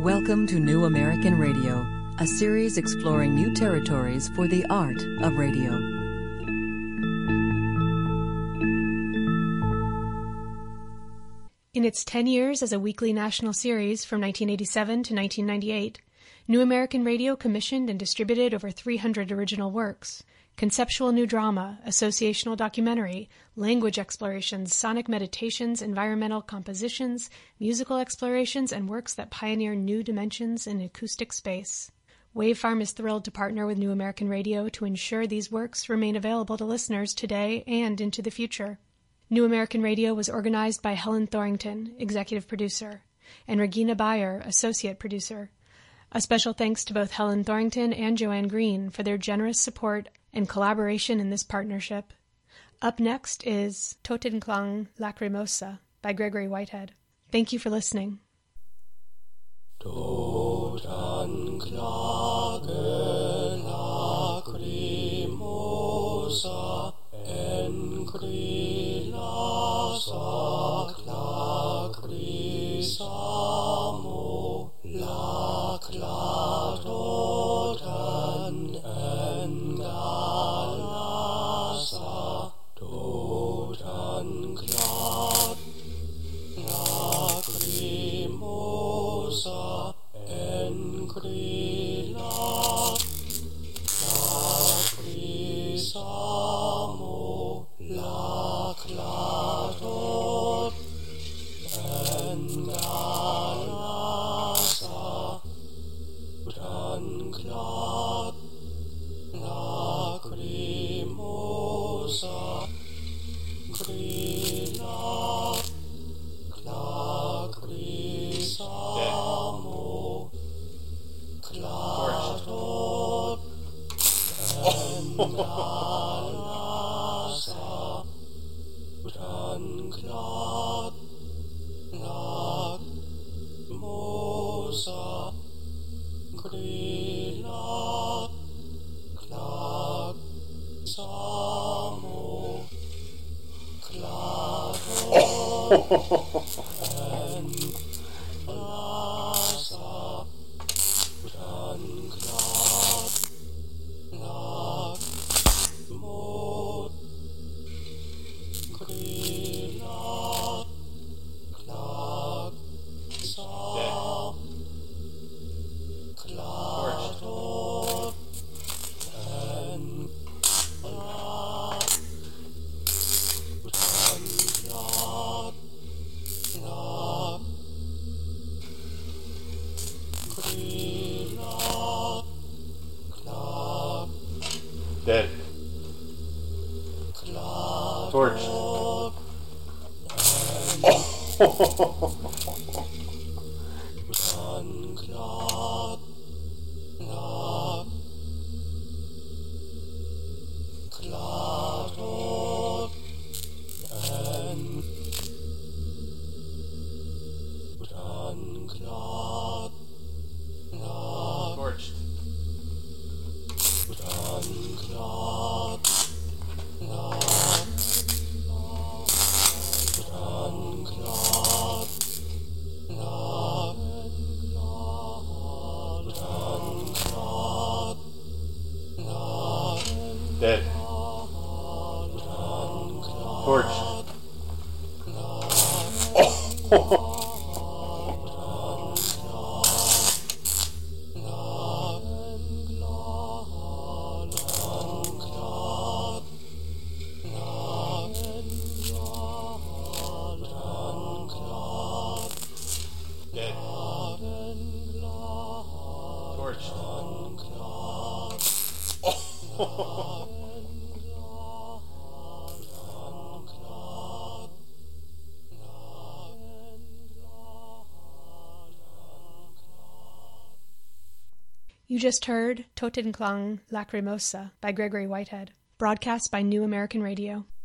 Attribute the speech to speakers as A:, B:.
A: Welcome to New American Radio, a series exploring new territories for the art of radio.
B: In its 10 years as a weekly national series from 1987 to 1998, New American Radio commissioned and distributed over 300 original works. Conceptual new drama, associational documentary, language explorations, sonic meditations, environmental compositions, musical explorations, and works that pioneer new dimensions in acoustic space. Wavefarm is thrilled to partner with New American Radio to ensure these works remain available to listeners today and into the future. New American Radio was organized by Helen Thorington, executive producer, and Regina Bayer, associate producer. A special thanks to both Helen Thorington and Joanne Green for their generous support and collaboration in this partnership. Up next is Totenklang Lacrimosa by Gregory Whitehead. Thank you for listening.
C: Totenklage lacrimosa en grilasa lacrisamo laclatoten en galasa totenklag lacrimosa en grila lacrisamo laclatot en galasa totenklag lacrimosa grila lacrisamo clatot en galasa totenklag lacrimosa grila lacrisamo clatot en galasa totenklag lacrimot grila lacrisamo clatot en totenklag
D: Dead. Torch. Dead. Torch.
B: You just heard Totenklang Lacrimosa by Gregory Whitehead, broadcast by New American Radio.